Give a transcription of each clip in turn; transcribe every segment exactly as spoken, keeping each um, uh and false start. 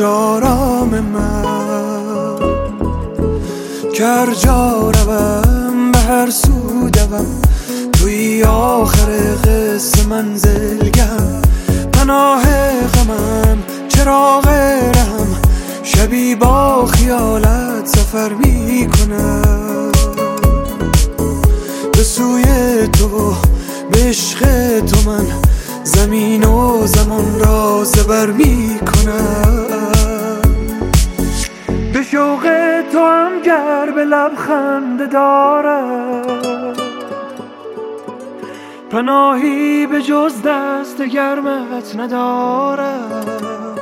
آرام من، گر جا روم به هر سو دوم، توی آخر قصه منزلگم. پناه غمم چراغ رحم، شبی با خیالت سفر می کنم، به سوی تو به عشق تو من زمین و زمان را زبر می کنم. به شوق تو هم گر به لبخند دارم، پناهی به جز دست گرمت ندارم.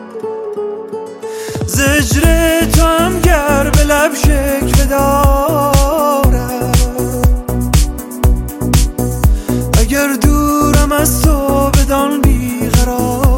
زجر تو هم گر به لب شکوه دارم، اگر دورم از تو بدان بیقرارم.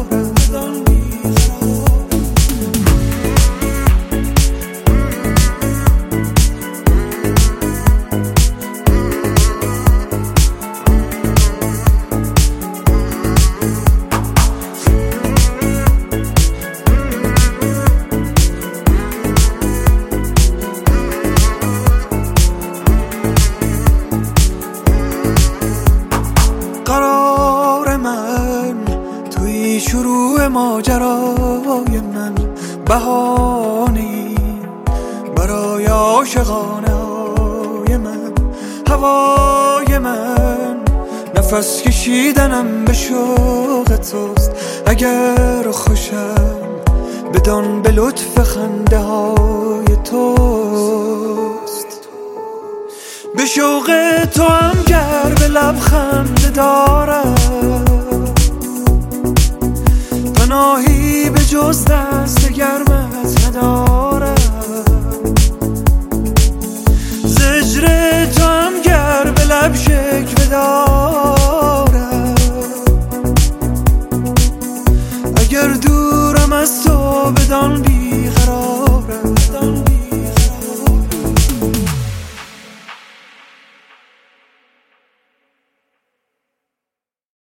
قرار من توی شروع ماجرای من، بهانه‌ای برای عاشقانه های من. هوای من نفس کشیدنم به شوق توست، اگر خوشم بدان به لطف خنده های توست. به شوق تو هم گر به لبخند دارم، پناهی به جز دست گرمت ندارم. زجر تو هم گر به لب شکوه دارم، اگر دورم از تو بدان بی